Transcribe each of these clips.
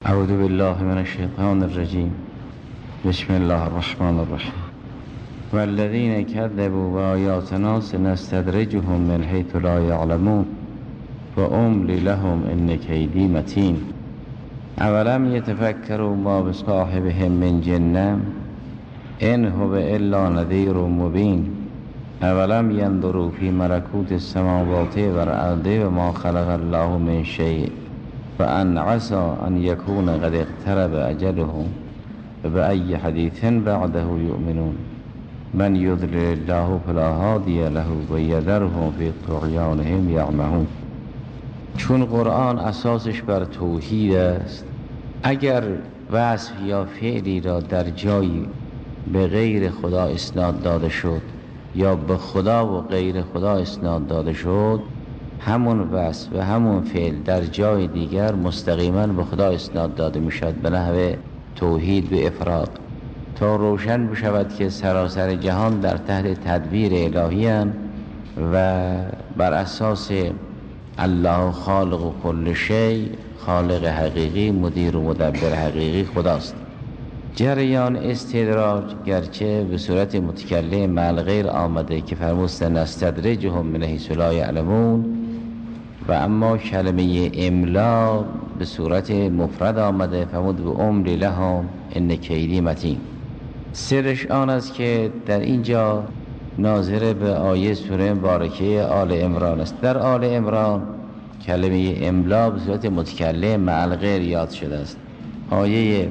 اعوذ بالله من الشیطان الرجیم. بسم الله الرحمن الرحیم. والذین کذبوا بآیاتنا سنستدرجهم من حیث لا یعلمون و املی لهم ان کیدی متین. اولم یتفکروا ما بصاحبهم من جنة ان هو الا نذیر مبین. اولم ينظروا في ملكوت السماوات والارض وما خلق الله من شيء فان عسى ان يكون قد اقترب اجلهم فبأي حديث بعده يؤمنون. من يضلل الله فلا هادي له ويذرهم في طغيانهم يعمهون. چون قرآن اساسش بر توحید است، اگر وصف یا فعلی را در جایی به غیر خدا اسناد داده شد یا به خدا و غیر خدا اسناد داده شد، همون وصف و همون فعل در جای دیگر مستقیما به خدا اسناد داده می شود به نحو توحید و افراد، تا روشن بشود که سراسر جهان در تحت تدبیر الهی اند و بر اساس الله خالق و کل شیء، خالق حقیقی، مدیر و مدبر حقیقی خداست. جریان استدراج گرچه به صورت متکلم مع الغیر آمده که فرمود سنستدرجهم من حیث لا یعلمون، و اما کلمه املا به صورت مفرد آمده فرمود و املی لهم ان کیدی متین. سرش آن است که در اینجا ناظر به آیه سوره مبارکه آل عمران است. در آل عمران کلمه املا به صورت متکلم مع الغیر یاد شده است. آیه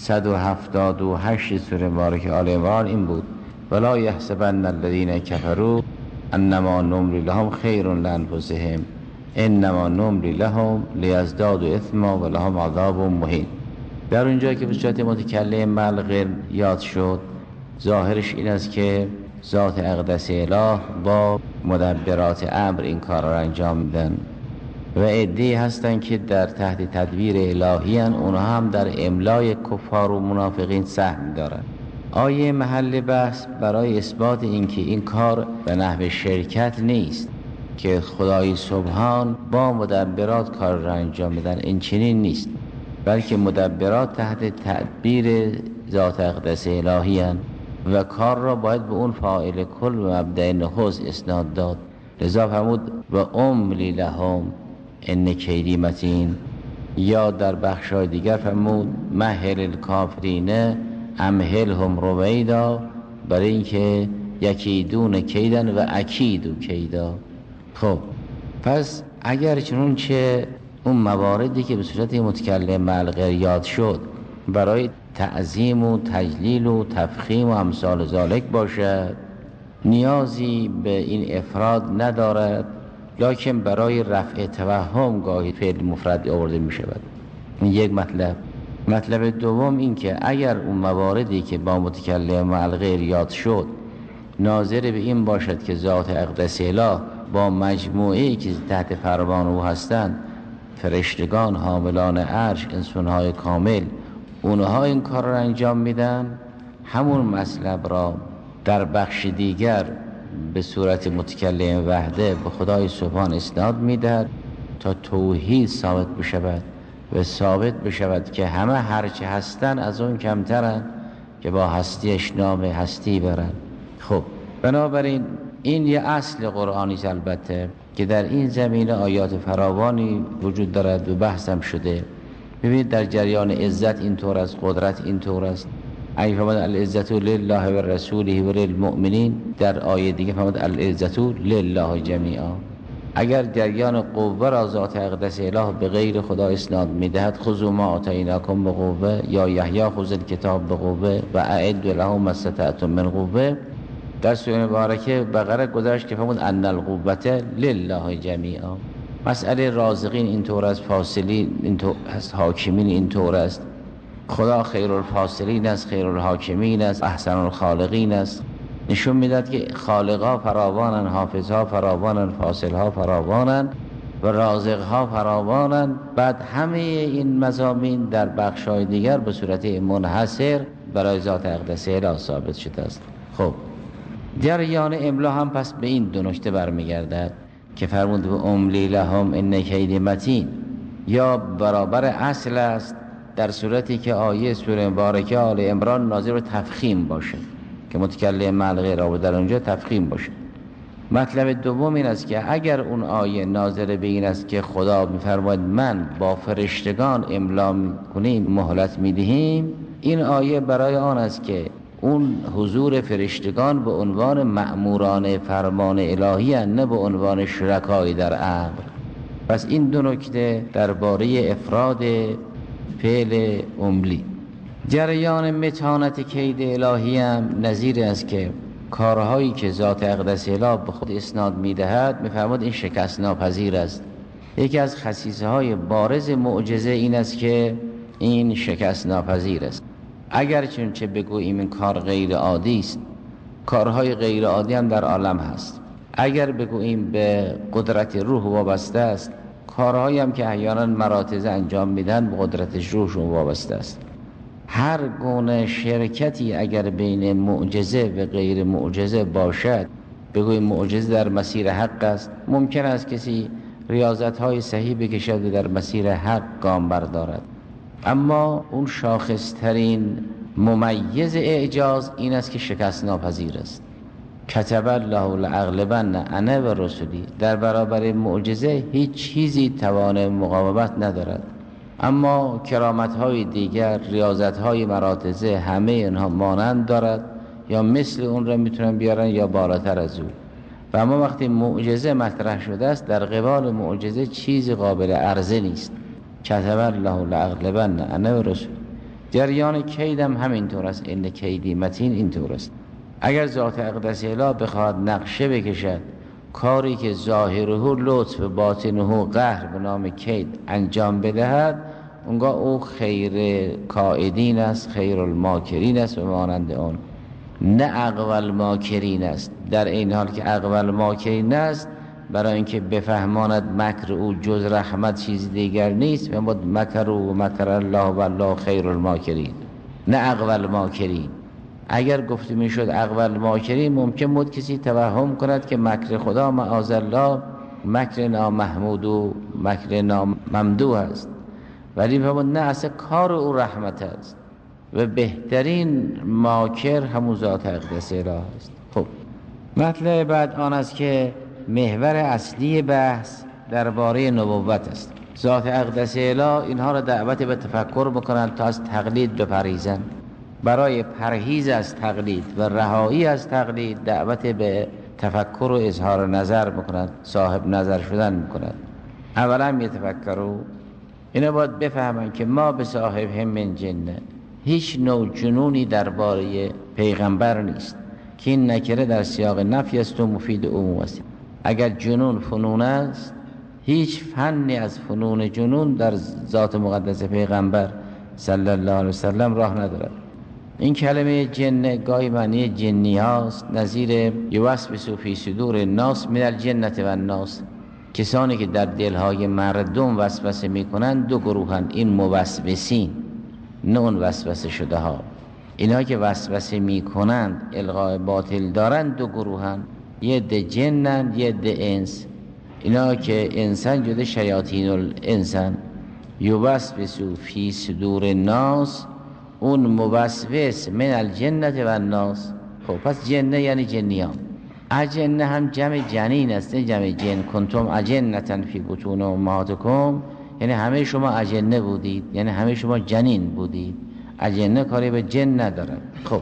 178 سوره مبارکه آل عمران این بود: ولا یحسبن الذین کفروا انما نملی لهم خیر لانفسهم انما نملی لهم لیزدادوا اثما و لهم عذاب مهین. در اونجا که به صورت متکلم مع الغیر یاد شد، ظاهرش این است که ذات اقدس اله با مدبرات امر این کار را انجام میدن و عده‌ای هستن که در تحت تدبیر الهی هستند، اونها هم در املای کفار و منافقین سهم دارن. آیه محل بحث برای اثبات اینکه این کار به نحو شرکت نیست که خدای سبحان با مدبرات کار را انجام میدن، این چنین نیست، بلکه مدبرات تحت تدبیر ذات اقدس الهی هستند و کار را باید به اون فاعل کل و مبدأ نخست اسناد داد. لذا فرمود و املی لهم ان کیدی متین، یا در بخشای دیگر فرمود مهل الکافرین امهلهم رویدا، برای اینکه یکیدون کیدن و اکیدو کیدا. خب پس اگر چنون چه اون مواردی که به صورت متکلم مع الغیر یاد شد برای تعظیم و تجلیل و تفخیم و امثال ذالک باشد، نیازی به این افراد ندارد، لکن برای رفع توهم گاهی فعل مفرد آورده می شود. این یک مطلب. مطلب دوم این که اگر اون مواردی که با متکلم مع الغیر یاد شد ناظر به این باشد که ذات اقدس اله با مجموعه‌ای که تحت فرمان او هستند، فرشتگان، حاملان عرش، انسان‌های کامل، اونها این کار را انجام میدن، همون مطلب را در بخش دیگر به صورت متکلم وحده به خدای سبحان اسناد میدهد تا توحید ثابت بشود و ثابت بشود که همه هرچه هستن از اون کمترن که با هستیش نام هستی برن. خب بنابراین این یه اصل قرآنی البته که در این زمینه آیات فراوانی وجود دارد و بحثم شده. ببینید در جریان عزت اینطور است، قدرت اینطور است. اگه فرمود العزت لله و رسوله و للمؤمنین، در آیه دیگه فرمود العزت لله جمیعا. اگر جریان قوه را ذات اقدس اله به غیر خدا اسناد میدهد، خذوا ما آتیناکم بقوه، یا یحیی خذ الکتاب بقوه و اعدوا لهم ما استطعتم من قوه. در سوره مبارکه بقره گذاشت که فرمود ان القوة لله جمیعا. مسئله رازقین اینطور است، فاصلین اینطور است، حاکمین اینطور است. خدا خیر الفاصلین است، خیر الحاکمین است، احسن الخالقین است. نشون میداد که خالقها فراوانن، حافظها فراوانن، فاصلها فراوانن و رازقها فراوانن. بعد همه این مضامین در بخشای دیگر به صورت منحصر برای ذات اقدس اله ثابت شده است. خب جریان املا هم پس به این دو نکته برمیگردد که فرمود و املی لهم ان کیدی متین، یا برابر اصل است در صورتی که آیه سوره مبارکه آل عمران ناظر به تفخیم باشه که متکلم مع الغیر در اونجا تفخیم باشه. مطلب دوم این است که اگر اون آیه ناظر به این است که خدا می‌فرماید من با فرشتگان املا می‌کنیم مهلت می‌دهیم، این آیه برای آن است که اون حضور فرشتگان به عنوان مأموران فرمان الهی هستند، نه به عنوان شرکای در امر. پس این دو نکته درباره افراد فعل املی. جریان متانت کید الهی هم نظیر است که کارهایی که ذات اقدس اله به خود اسناد می‌دهد می‌فرماید این شکست ناپذیر است. یکی از خصیصه‌های بارز معجزه این است که این شکست ناپذیر است. اگر چه بگوییم این کار غیر عادی است، کارهای غیر عادی هم در عالم هست. اگر بگوییم به قدرت روح وابسته است، کارهایی هم که احیانا مراتض انجام میدن به قدرت روحشون وابسته است. هر گونه شرکتی اگر بین معجزه و غیر معجزه باشد، بگوییم معجزه در مسیر حق است، ممکن است کسی ریاضت‌های صحیح بکشد و در مسیر حق گام بردارد، اما اون شاخصترین ممیز اعجاز این است که شکست ناپذیر است. کتب الله لاغلبن انا و رسلی. در برابر معجزه هیچ چیزی توان مقاومت ندارد، اما کرامت‌های دیگر، ریاضت‌های مراتضه، همه اینها مانند دارد، یا مثل اون را میتونن بیارن یا بالاتر از او. و اما وقتی معجزه مطرح شده است، در قبال معجزه چیزی قابل عرضه نیست. کتب الله لاغلبن انا و رسلی. جریان کید هم همینطور است. ان کیدی متین اینطور است. اگر ذات اقدس اله بخواد نقشه بکشد کاری که ظاهره لطف و باطنه قهر به نام کید انجام بدهد، اونگاه او خیر کائدین است، خیر الماکرین است و مانند اون، نه اقوى الماکرین است. در این حال که اقوى الماکرین است، برای اینکه بفهماند مکر او جز رحمت چیز دیگر نیست، و مکر و مکر الله و الله خیر الماکرین، نه اقوى الماکرین. اگر گفته میشد اقوى الماکرین، ممکن بود کسی توهم کند که مکر خدا معاذالله مکر نامحمود و مکر ناممدوح است، ولی فرمود نه، اصلا کار او رحمت است و بهترین ماکر همون ذات اقدس اله است. خب مطلب بعد آن است که محور اصلی بحث درباره نبوت است. ذات اقدس اله اینها را دعوت به تفکر میکنند تا از تقلید بپرهیزند. برای پرهیز از تقلید و رهایی از تقلید دعوت به تفکر و اظهار نظر میکنند، صاحب نظر شدن میکنند. اولا میتفکروا، اینا باید بفهمن که ما به صاحب هم من جنه، هیچ نوع جنونی درباره پیغمبر نیست که این نکره در سیاق نفی است و مفید عموم است. اگر جنون فنون است، هیچ فنی از فنون جنون در ذات مقدس پیغمبر صلی الله علیه وسلم راه ندارد. این کلمه جن گاهی معنی جنی هاست، نظیر یوسوس فی صدور الناس من الجنة و الناس. کسانی که در دلهای مردم وسوسه میکنند دو گروهند، این موسوسین، نه اون وسوسه شده ها. اینا که وسوسه میکنند، القاء باطل دارند، دو گروهند، یه ده جنند یه ده انس. اینا که انسان جده شیاطین الانسان، یوسوس فی صدور الناس، اون موسوس من الجنة و الناس. خب پس جنه یعنی جنیان. اجنه هم جمع جنین است، نه جمع جن. کنتم اجنة فی بطون امهاتکم، یعنی همه شما اجنه بودید، یعنی همه شما جنین بودید. اجنه کاری به جن ندارن. خب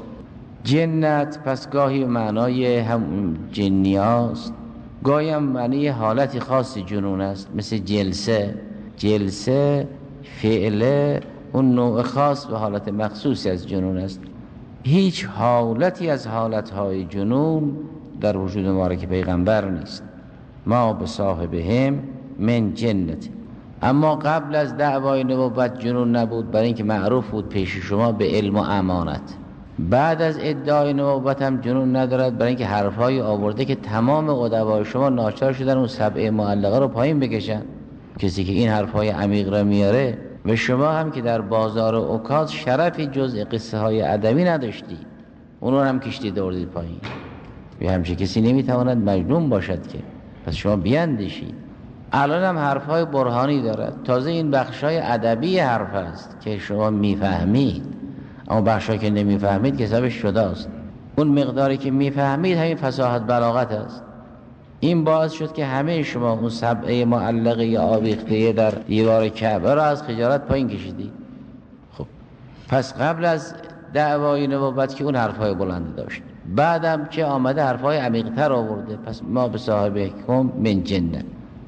جنت پس گاهی معنای هم جنی هاست، گاهی هم معنی حالتی خاص جنون است، مثل جلسه. جلسه فعله اون نوع خاص و حالت مخصوصی از جنون است. هیچ حالتی از حالتهای جنون در وجود مبارک پیغمبر نیست. ما به صاحبهم من جنت. اما قبل از دعوای نبوت جنون نبود، برای اینکه معروف بود پیش شما به علم و امانت. بعد از ادعای نبوت هم جنون ندارد، برای اینکه حرفای آورده که تمام ادبای شما ناچار شدن اون سبع معلقه رو پایین بکشن. کسی که این حرفای عمیق را میاره، و شما هم که در بازار اوکاز شرفی جز قصه های ادبی نداشتی، اون رو هم کشتید آوردید پایین. و همچه کسی نمیتواند مجنون باشد که. پس شما بیاندیشید. الان هم حرفهای برهانی دارد. تازه این بخشای ادبی حرف است که شما میفهمید، اما بخشایی که نمیفهمید که حسابش شده است. اون مقداری که میفهمید همین فصاحت بلاغت است. این باعث شد که همه شما اون سبعه معلقه یا آویخته در دیوار کعبه را از خجالت پایین کشیدید. خب پس قبل از دعوای نبوت که اون حرفهای بلند داشت، بعدم که آمده حرفهای عمیق‌تر آورده. پس ما به صاحبکم من جنه.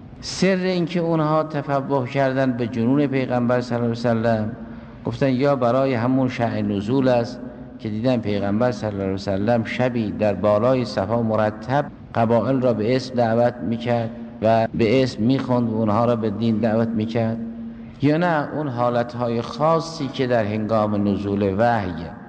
سر این که اونها تفوه کردن به جنون پیغمبر صلی الله علیه وسلم، گفتن یا برای همون شأن نزول است که دیدن پیغمبر صلی الله علیه وسلم شبی در بالای صفا مرتب قبائل را به اسم دعوت میکرد و به اسم میخوند و اونها را به دین دعوت میکرد، یا نه اون حالتهای خاصی که در هنگام نزول وحی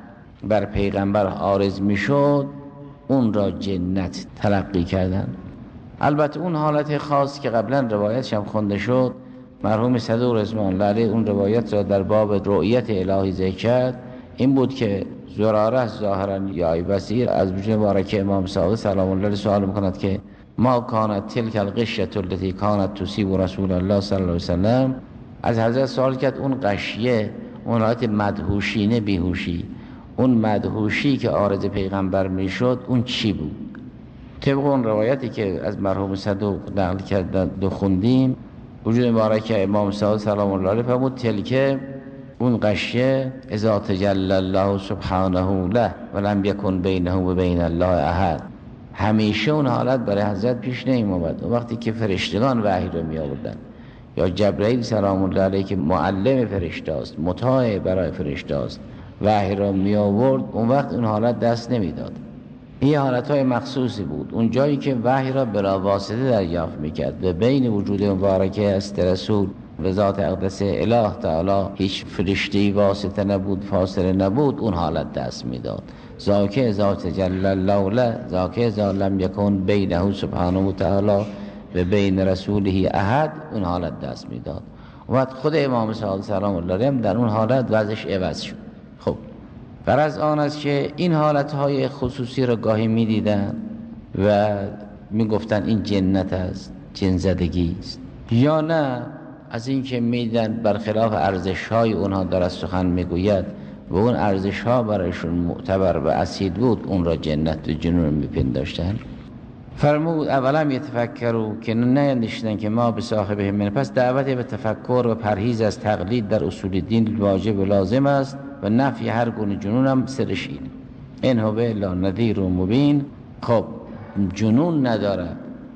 بر پیغمبر عارض میشد اون را جنت تلقی کردن. البته اون حالت خاص که قبلا روایتش هم خونده شد، مرحوم صدوق رضوان الله علیه اون روایت را در باب رؤیت الهی ذکر کرد، این بود که زراره ظاهرا یا بصیر از وجود مبارک امام صادق سلام الله علیه سوال میکند که ما کانت تلک الغشیة التي کانت تصیب رسول الله صلی الله علیه وسلم. از حضرت سوال کرد اون غشیه، اون حالت مدهوشینه بیهوشی، اون مدهوشی که عارض پیغمبر میشد اون چی بود؟ طبق اون روایتی که از مرحوم صدوق نقل کرد و خوندیم، وجود مبارک امام صادق سلام الله علیه فرمود تلک اون غشیه اذا تجلی الله سبحانه له ولم یکن بینه و بین الله احد. همیشه اون حالت برای حضرت پیش نمی‌آمد. وقتی که فرشتگان وحی رو می آوردن یا جبرئیل سلام الله علیه که معلم فرشته است، مطاع برای فرشته است، وحی رو می آورد، اون وقت اون حالت دست نمیداد. این حالتهای مخصوصی بود. اون جایی که وحی را بلا واسطه دریافت میکرد و بین وجود مبارکه است رسول و ذات اقدس اله تعالی هیچ فرشته‌ای واسطه نبود، فاصله نبود، اون حالت دست میداد. ذاک ذات جل الله ذاک ذا لم یکن بینه سبحانه و تعالی و بین رسوله احد، اون حالت دست میداد. و خود امام صادق سلام الله علیه در اون حالت وضعش عوض شد. خب غرض آن است که این حالتهای خصوصی را گاهی می دیدن و می گفتن این جنت است، جن زدگی است، یا نه از این که می دیدن برخلاف ارزش‌های اونها در سخن می گوید و اون ارزش‌ها برایشون معتبر و اصیل بود، اون را جنت و جنون می پنداشتن. فرمود اولا یتفکروا که نیندیشیدن که ما به صاحبه من. پس دعوت به تفکر و پرهیز از تقلید در اصول دین واجب و لازم است و نفی هر گونه جنون هم سرش اینه. این هو الا نذیر مبین. خب جنون نداره.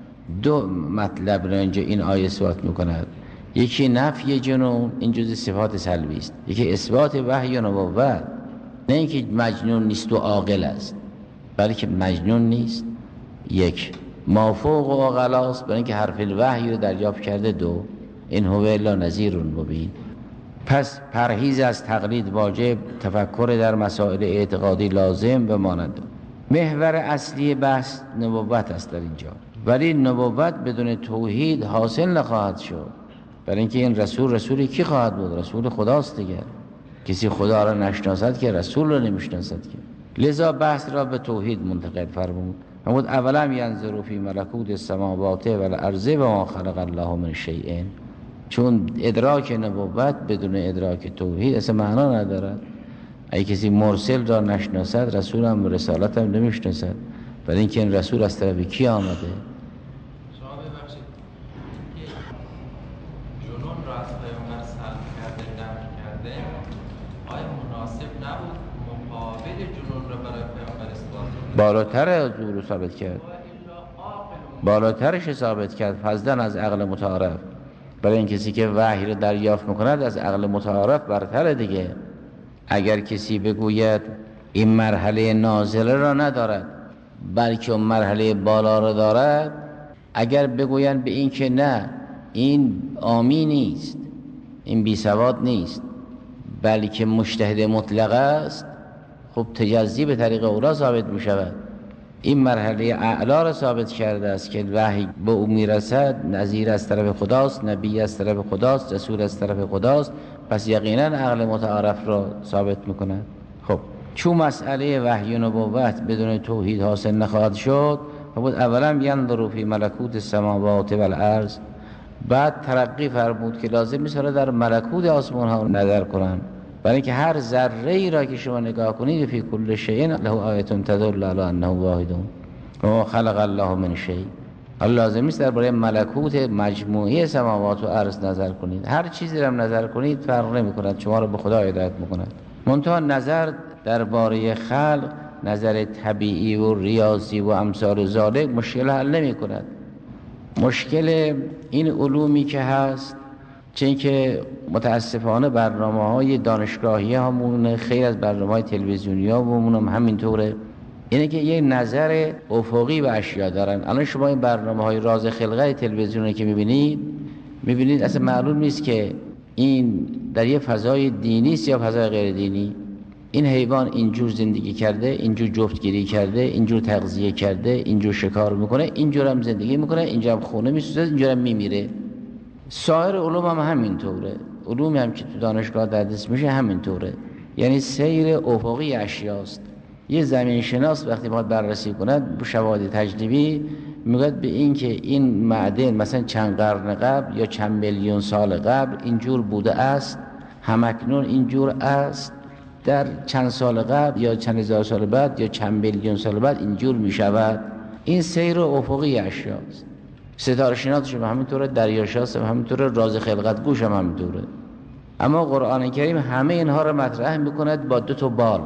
دو مطلب را اینجا این آیه اثبات میکند. یکی نفی جنون، این جزء صفات سلبی است. یکی اثبات وحی و نبوت. نه اینکه مجنون نیست و عاقل است، بلکه مجنون نیست، یک مافوق و عقلاست، برای اینکه حرف الوحی رو دریافت کرده. دو این هو الا نذیر مبین. پس پرهیز از تقلید واجب، تفکر در مسائل اعتقادی لازم و مانند. محور اصلی بحث نبوت است در اینجا، ولی نبوت بدون توحید حاصل نخواهد شد، برای اینکه این رسولی کی خواهد بود؟ رسول خداست دیگه. کسی خدا را نشناسد که رسول را نمیشناسد که. لذا بحث را به توحید منتقل فرمود. فرمود اولا ینظروا فی ملکوت السماوات والارض و ما خلق الله من شیء. چون ادراک نبوت بدون ادراک توحید اصلا معنا ندارد. اگه کسی مرسل را نشناسد، رسول هم رسالت هم نمیشناسد، برای اینکه این رسول از طرف کی آمده. شما ببخشید که جنون را از پیامبر سلب کرده، نفی کرده، آیا مناسب نبود مقابل جنون را برای پیامبر اثبات کنه؟ بالاتر از او رو ثابت کرد، بالاترش ثابت کرد، فضلا از عقل متعارف. برای این کسی که وحی رو دریافت میکند از عقل متعارف برتر دیگه. اگر کسی بگوید این مرحله نازله را ندارد بلکه اون مرحله بالا را دارد، اگر بگویند به این که نه این عامی نیست، این بی سواد نیست، بلکه مجتهد مطلق است، خب تجزی به طریق او را ثابت می شود. این مرحله اعلا را ثابت کرده است که وحی به او میرسد، نذیر از طرف خداست، نبی از طرف خداست، رسول از طرف خداست، پس یقینا عقل متعارف را ثابت میکند. خب چون مسئله وحی و نبوت بدون توحید حاصل نخواهد شد، بود اولا ینظروا فی ملکوت السماوات والارض. بعد ترقی فرمود که لازم نیست در ملکوت آسمان ها نظر کنن، برای اینکه هر ذره ای را که شما نگاه کنید فی کل شیء له آیه تدل علی انه واحد و خلق الله من شیء. حالا لازم نیست درباره ملکوت مجموعی سماوات و ارض نظر کنید، هر چیزی را نظر کنید فرق نمی‌کند، شما را به خدا هدایت می‌کند. منتها نظر درباره خلق، نظر طبیعی و ریاضی و امثال ذالک مشکل حل نمی‌کند. مشکل این علومی که هست، چون که متاسفانه برنامه‌های دانشگاهی همون، خیلی از برنامه‌های تلویزیونی ها و همینطوره، اینه که یه نظر افقی به اشیا دارن. الان شما این برنامه‌های راز خلقت تلویزیونی که می‌بینید اصلا معلوم نیست که این در یه فضای دینی است یا فضای غیر دینی. این حیوان اینجور زندگی کرده، اینجور جفتگیری کرده، اینجور تغذیه کرده، اینجور شکار میکنه، اینجور هم زندگی میکنه، اینجا هم خونه میسوزه، اینجور هم میمیره. سایر علوم هم همینطوره، علومی هم که تو دانشگاه تدریس میشه همینطوره، یعنی سیر افقی اشیاست. یه زمین شناس وقتی باید بررسی کند با شواهد تجربی میگه به این که این معدن مثلا چند قرن قبل یا چند میلیون سال قبل اینجور بوده است، همکنون اینجور است، در چند سال قبل یا چند هزار سال بعد یا چند میلیون سال بعد اینجور میشود. این سیر افقی اشیاست. ستاره شناس هم همینطوره، دریاشناس هم همینطوره، راز خلقت گوش هم همینطوره. اما قرآن کریم همه اینها رو مطرح میکند با دو تا بال،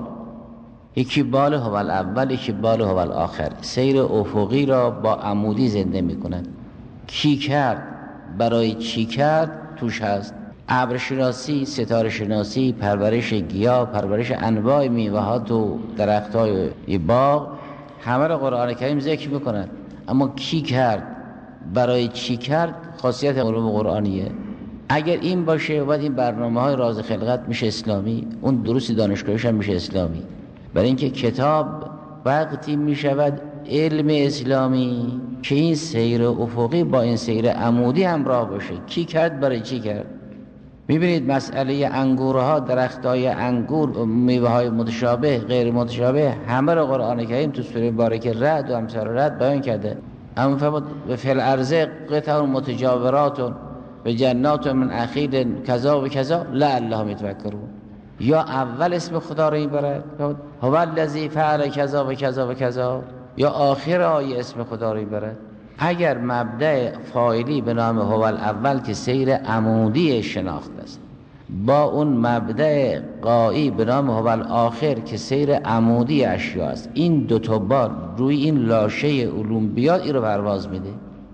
یکی بال هو الاول، یکی بال هو الاخر. سیر افقی را با عمودی زنده میکند. کی کرد، برای چی کرد توش هست. ابر شناسی، ستاره شناسی، پرورش گیاه، پرورش انواع میوه‌ها و درخت‌های باغ، همه را قرآن کریم ذکر میکند. اما کی کرد، برای چی کرد، خاصیت علوم قرآنیه. اگر این باشه بعد این برنامه‌های راز خلقت میشه اسلامی، اون دروس دانشگاهیش هم میشه اسلامی. برای اینکه کتاب وقتی میشود علم اسلامی که این سیر افقی با این سیر عمودی همراه باشه. کی کرد، برای چی کرد. میبینید مسئله انگورها، درختای انگور، میوه‌های متشابه، غیر متشابه، همه را قرآن کریم تو سوره مبارکه رعد و امثال رعد بیان کرده. اما فرمود فی الارض قطع متجاورات و جنات من اخیل کذا و کذا لعلهم یتفکرون. یا اول اسم خدا رو میبرد هو الذی فعل کذا و کذا و کذا، یا آخر آیه اسم خدا رو میبرد. اگر مبدأ فاعلی به نام هو الاول که سیر عمودی شناخت است، با اون مبدأ غایی به نام هو الاخر که سیر عمودی اشیا است، این دو تا بار روی این لاشه علوم بیاد، این رو پرواز میده.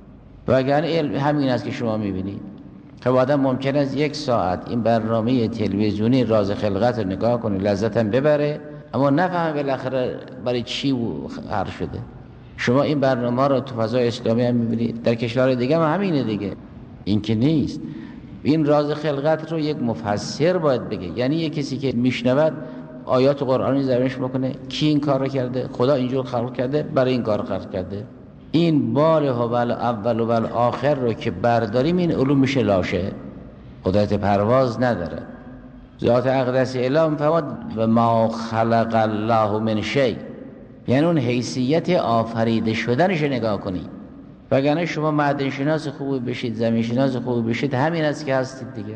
وگرنه علم همین است که شما میبینید. خب آدم ممکن است 1 ساعت این برنامه تلویزیونی راز خلقت رو نگاه کنه، لذتم ببره، اما نفهمه بالاخره برای چی خلق شده. شما این برنامه رو تو فضای اسلامی هم میبینید، در کشور دیگه هم همینه دیگه. این که نیست. این راز خلقت رو یک مفسر باید بگه، یعنی یک کسی که میشنود آیات قرآنی زبانش بکنه، کی این کار رو کرده، خدا اینجور خلق کرده، برای این کار خلق کرده. این بال هو الاول و الاخر رو که برداریم این علوم میشه لاشه، قدرت پرواز نداره. ذات اقدس اله فرمود و ما خلق الله من شیء، یعنی اون حیثیت آفریده شدنش نگاه کنید. وگرنه شما معدن شناس خوبی بشید، زمین شناس خوبی بشید، همین است که هستید دیگه.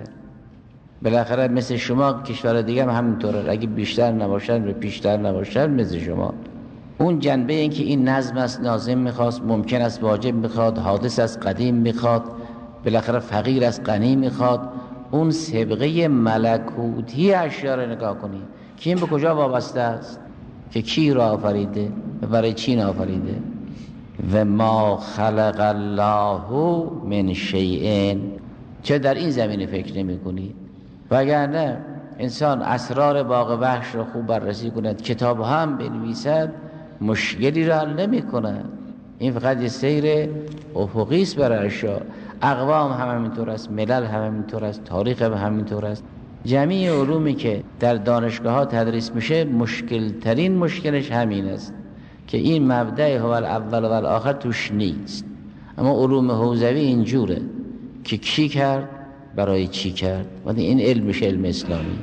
بالاخره مثل شما کشور دیگه هم همینطوره، اگه بیشتر نباشن و بیشتر نباشن مثل شما. اون جنبه این که این نظم است، لازم میخواست، ممکن است، واجب میخواد، حادث است، قدیم میخواد، بالاخره فقیر است، غنی میخواد. اون سابقه ملکوتی اشیا رو نگاه کنید که این به کجا وابسته است، که کی را آفریده و برای چی آفریده. و ما خلق الله من شیء، چه در این زمینه فکر نمی کنید؟ وگرنه انسان اسرار باغ وحش رو خوب بررسی کند، کتاب هم بنویسد، مشکلی را حل نمی کند. این فقط یه سیر افقی است برای اشیا. اقوام هم همینطور است، ملل هم همینطور است، تاریخ هم همینطور است. جمعی علومی که در دانشگاه ها تدریس میشه، مشکل ترین مشکلش همین است که این مبدأ هو الاول و الاخر توش نیست. اما علوم حوزوی اینجوره که کی کرد، برای چی کرد، و این علمش علم اسلامی.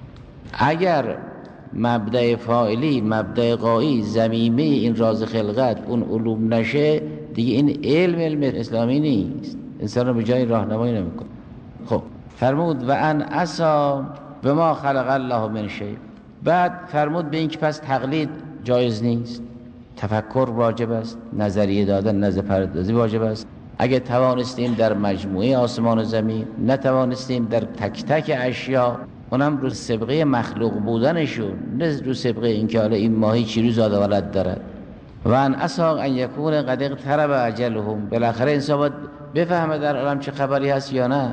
اگر مبدأ فاعلی، مبدأ غایی، زمینه این راز خلقت اون علوم نشه، دیگه این علم اسلامی نیست. انسان رو به جای راهنمایی نمیکنه. خب فرمود و ان عصا به ما خلق الله من شیء. بعد فرمود به این که پس تقلید جایز نیست، تفکر واجب است، نظریه دادن، نظر پردازی واجب است. اگه توانستیم در مجموعه آسمان و زمین، نتوانستیم در تک تک اشیا، اونم رو سابقه مخلوق بودنشون، نه رو سابقه اینکه حالا این ماهی چی رو زاد و ولد دارد. و ان عسى ان یکون قد اقترب اجلهم. بالاخره انسان باید بفهمه در عالم چه خبری هست یا نه.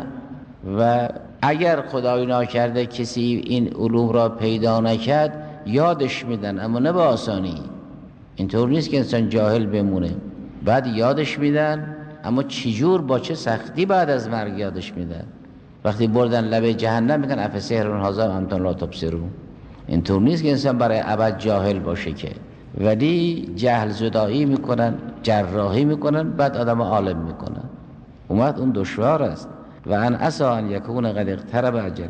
و اگر خدای ناکرده کسی این علوم را پیدا نکرد، یادش میدن، اما نه به آسانی. اینطور نیست که انسان جاهل بمونه، بعد یادش میدن، اما چجور با چه سختی بعد از مرگ یادش میدن. وقتی بردن لبه جهنم میگن افسحر هذا انتم لا تبصرون. اینطور نیست که انسان برای ابد جاهل باشه که، ولی جهل زدایی میکنن، جراحی میکنن، بعد آدم عالم میکنن. اومد اون دشوار است. و ان عسى ان یکون قد اقترب اجله.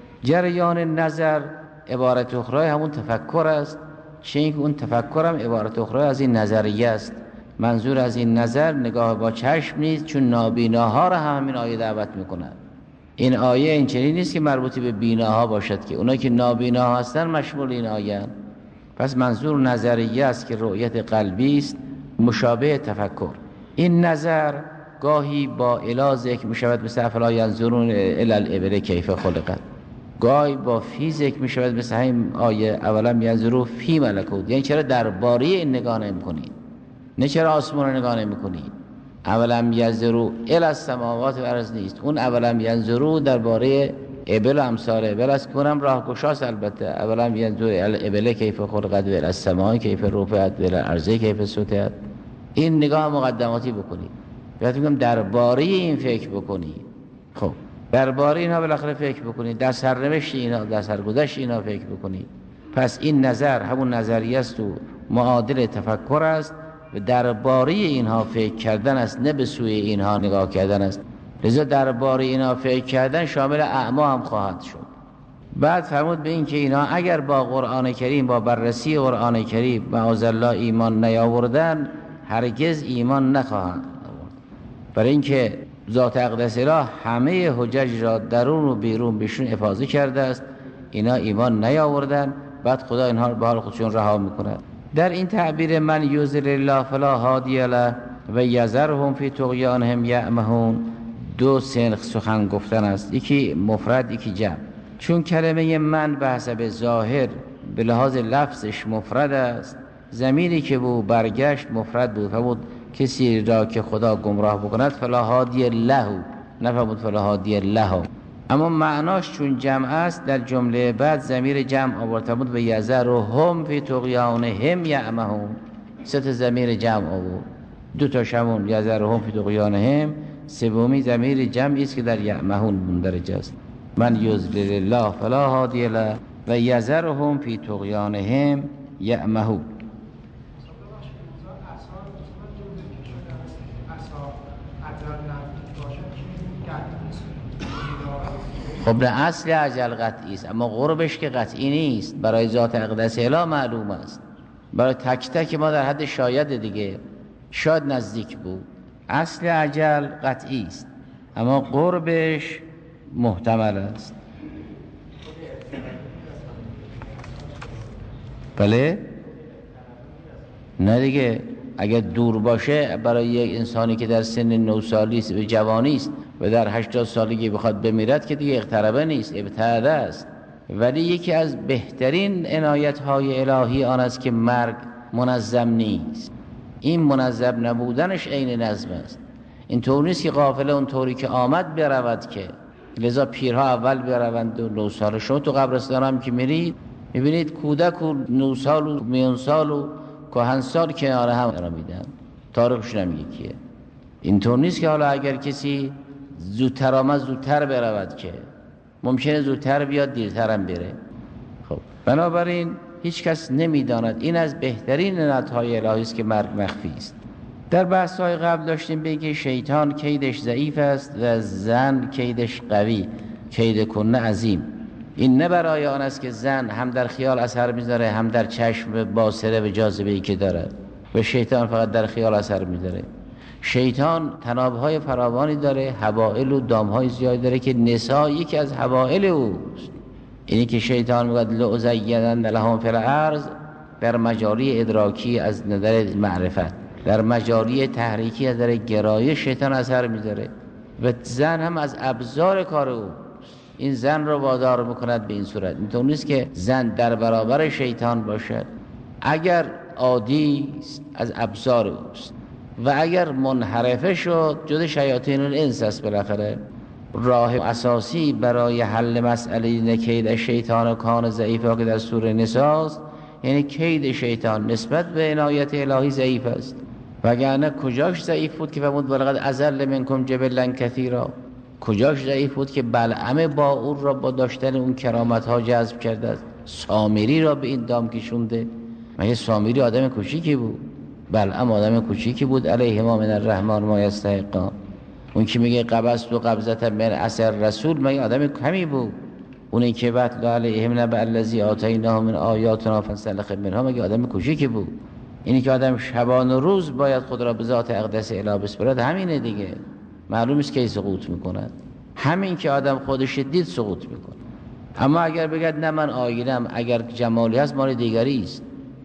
جریان نظر عبارت اخرى همون تفکر است، چون اون تفکر هم عبارت اخرى از این نظریه است. منظور از این نظر نگاه با چشم نیست، چون نابیناها را هم همین آیه دعوت میکنن. این آیه این چنین نیست که مربوطی به بیناها باشد، که اونایی که نابینا هستن مشمول این آیه. پس منظور نظریه است که رؤیت قلبی است، مشابه تفکر. این نظر گاهی با الی ذکر میشود، مثل افلا ینظرون الی الابل کیف خلقت. گاهی با فی ذکر میشود، مثل همین آیه اولم ینظروا فی ملکوت. یعنی چرا درباره این نگاه نمی‌کنید؟ نه چرا آسمان رو نگاه نمی‌کنید؟ اولم ینظروا الی السماوات و الارض نیست، اون اولم ینظروا درباره ابل و امثال ابل است، کنم راهگشاست. البته اولم ینظروا الی الابل کیف خلقت و الی السماء کیف رفعت و الی الارض کیف سطحت. این نگاه مقدماتی بکنید. باید میگم درباره این فکر بکنید. خب درباره اینها بالاخره فکر بکنید، در سرنوشت اینا، در سرگذشت اینا فکر بکنید. پس این نظر همون نظریه است و معادل تفکر است و درباره اینها فکر کردن است، نه به سوی اینها نگاه کردن است. لذا درباره اینها فکر کردن شامل اعما هم خواهد شد. بعد فرمود به این که اینها اگر با قرآن کریم، با بررسی قرآن کریم معاذالله ایمان نیاوردن، هرگز ایمان نخواهند آورد. برای اینکه ذات اقدس اله همه حجج را درون و بیرون بهشون افاضه کرده است، اینا ایمان نیاوردن، بعد خدا اینها رو به حال خودشون رها میکنه. در این تعبیر من یضلل الله فلا هادی له و یذرهم فی طغیانهم یعمهون، دو سنخ سخن گفتن است، یکی مفرد یکی جمع. چون کلمه من به حسب ظاهر به لحاظ لفظش مفرد است، ضمیری که بود برگشت مفرد بود، فرمود کسی را که خدا گمراه بکند فلا هادی له، نفرمود فلا هادی له. اما معناش چون جمع است در جمله بعد ضمیر جمع آورد، فرمود و یذرهم فی طغیانهم یعمهون. سه تا ضمیر جمع آورد، دو تا شمون یذرهم فی طغیانهم، سومی ضمیر جمعی است که در یعمهون مندرج است. من یضلل الله فلا هادی له و یذرهم فی طغیانهم یعمهون. خب نه اصل اجل قطعی است، اما قربش که قطعی نیست. برای ذات اقدس اله معلوم است، برای تک تک ما در حد شاید دیگه، شاید نزدیک بود. اصل اجل قطعی است، اما قربش محتمل است. بله؟ نه دیگه، اگر دور باشه برای یک انسانی که در سن 9 سالی است و جوانی است و در 80 سالگی بخواد بمیرد که دیگه اقتربه نیست، ابتعاده است. ولی یکی از بهترین عنایت‌های الهی آن است که مرگ منظم نیست. این منظم نبودنش عین نظم است. این طور نیست که قافله اون طوری که آمد برود، که لذا پیرها اول بروند و 9 سال. شما تو قبرستان هم که میرید میبینید کودک و 9 سال و میان سال و کهنسال کنار هم قرار میدن، تاریخشون هم یکیه. اینطور نیست که حالا اگر کسی زودتر آمد زودتر برود، که ممکنه زودتر بیاد دیرتر هم بره. خب بنابراین هیچ کس نمیداند. این از بهترین نعمت‌های الهی است که مرگ مخفی است. در بحث‌های قبل داشتیم بگیم شیطان کیدش ضعیف است و زن کیدش قوی، کید کنه عظیم. این نه برای آن است که زن هم در خیال اثر میذاره، هم در چشم باصره و جاذبه‌ای که داره، و شیطان فقط در خیال اثر میذاره. شیطان تنابهای فراوانی داره، حوائل و دامهای زیادی داره که نساء یکی از حوائل اوست. اینی که شیطان میگه لأزینن لهم فی الارض، در مجاری ادراکی از نظر معرفت، در مجاری تحریکی از نظر گرایش شیطان اثر میذاره و زن هم از ابزار کار او. این زن رو وادار میکند به این صورت. اینطور نیست که زن در برابر شیطان باشد. اگر عادی است از ابزار اوست و اگر منحرفه شد جز شیاطین الانس است. بالاخره راه اساسی برای حل مسئله کید شیطان کان ضعیفه که در سوره نساء است، یعنی کید شیطان نسبت به عنایت الهی ضعیف است. وگرنه کجاش ضعیف بود که فرمود ولقد اضل منکم جبلا کثیرا؟ کجاش ضعیف بود که بلعم باعور را با داشتن اون کرامت ها جذب کرده است، سامری را به این دام کشونده؟ مگه سامری آدم کوچیکی بود؟ بلعم آدم کوچیکی بود. علیهما من الرحمن ما یستحقان. اون که میگه قبضت و قبضت من اثر رسول، مگه آدم کمی بود؟ اونی که بعد علیهم نبأ الذی آتیناه من آیاتنا فانسلخ منها، مگه آدم کوچیکی بود؟ اینی که آدم شبان و روز باید خود را به ذات اقدس اله بسپرد، همینه دیگه. معلوم است که سقوط میکند. همین که آدم خودش دید سقوط میکنه. اما اگر بگد نه من آینم، اگر جمالی هست مال دیگری است،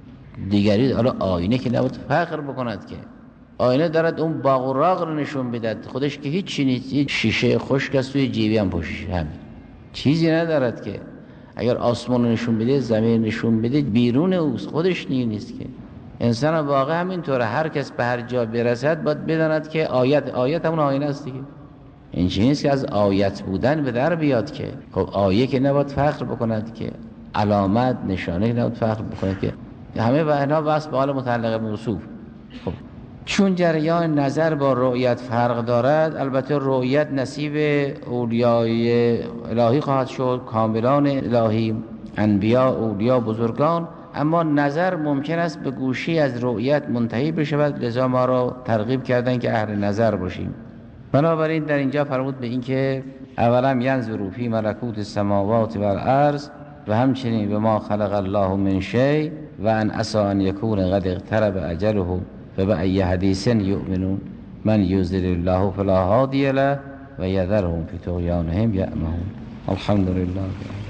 دیگری. حالا آینه که نباید فخر بکند که آینه دارد اون باغ و راغ رو نشون بدهد، خودش که هیچ نیست، شیشه خشک است توی جیبی هم پوشش، همین چیزی ندارد که. اگر آسمان رو نشون بده، زمین نشون بده، بیرون اوست، خودش نیست که. انسان واقع همینطوره. هر کس به هر جا برسد باید بداند که آیت همون آینه است دیگه. این چیزی نیست که از آیت بودن به در بیاد که خب آیه که نباید فخر بکند که، علامت نشانه که نباید فخر بکند که، همه اینا بس به حال متعلق به موصوف. خب چون جریان نظر با رؤیت فرق دارد، البته رؤیت نصیب اولیای الهی خواهد شد، کاملان الهی، انبیا، اولیا، بزرگان. اما نظر ممکن است به گوشی از رؤیت منتهی بشود، لذا ما را ترغیب کردن که اهل نظر باشیم. بنابراین در اینجا فرمود به این که اولم ینظروا فی ملکوت السماوات و الارض و همچنین به ما خلق الله من شیء و ان عسى ان یکون قد اقترب اجله و بأی حدیث یؤمنون من یضلل الله فلا هادی له و یذرهم فی طغیانهم یعمهون. الحمد لله.